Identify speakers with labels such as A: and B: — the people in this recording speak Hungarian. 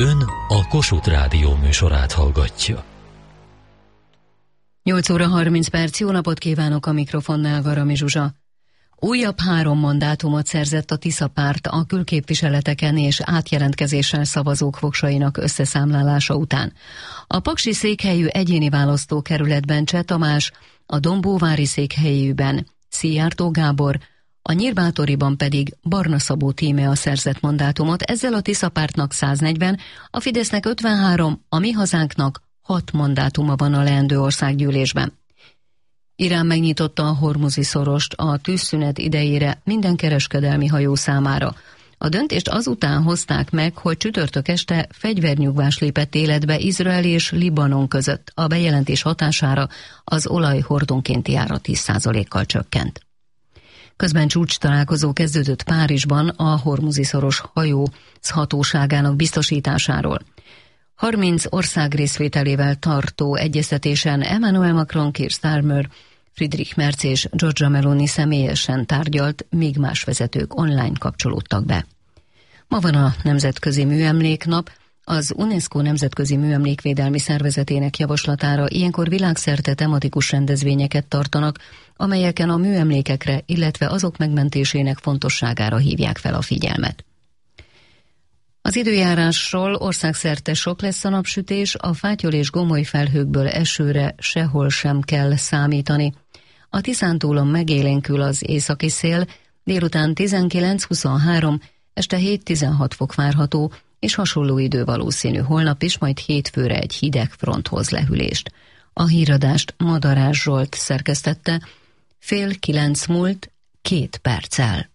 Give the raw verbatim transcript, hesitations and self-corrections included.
A: Ön a Kossuth Rádió műsorát hallgatja.
B: nyolc óra harminc perc, jó napot kívánok, a mikrofonnál Garami Zsuzsa. Újabb három mandátumot szerzett a Tisza párt a külképviseleteken és átjelentkezéssel szavazók voksainak összeszámlálása után. A paksi székhelyű egyéni választókerületben Cseh Tamás, a dombóvári székhelyűben Szijjártó Gábor, a Nyírbátoriban pedig Barna Szabó Tímea szerzett mandátumot, ezzel a Tisza pártnak száznegyven, a Fidesznek ötvenhárom, a Mi Hazánknak hat mandátuma van a leendő országgyűlésben. Irán megnyitotta a Hormuzi szorost a tűzszünet idejére minden kereskedelmi hajó számára. A döntést azután hozták meg, hogy csütörtök este fegyvernyugvás lépett életbe Izrael és Libanon között. A bejelentés hatására az olaj hordonkénti ára tíz százalékkal csökkent. Közben csúcs találkozó kezdődött Párizsban a Hormuzi szoros hajó hatóságának biztosításáról. harminc ország részvételével tartó egyeztetésen Emmanuel Macron, Keir Starmer, Friedrich Merz és Giorgia Meloni személyesen tárgyalt, míg más vezetők online kapcsolódtak be. Ma van a Nemzetközi Műemléknap. Az UNESCO Nemzetközi Műemlékvédelmi Szervezetének javaslatára ilyenkor világszerte tematikus rendezvényeket tartanak, amelyeken a műemlékekre, illetve azok megmentésének fontosságára hívják fel a figyelmet. Az időjárásról: országszerte sok lesz a napsütés, a fátyol és gomoly felhőkből esőre sehol sem kell számítani. A Tiszántúlon megélénkül az északi szél, délután tizenkilenc-huszonhárom, este hét-tizenhat fok várható, és hasonló idő valószínű holnap is, majd hétfőre egy hideg front hoz lehűlést. A híradást Madarás Zsolt szerkesztette, fél kilenc múlt két perccel.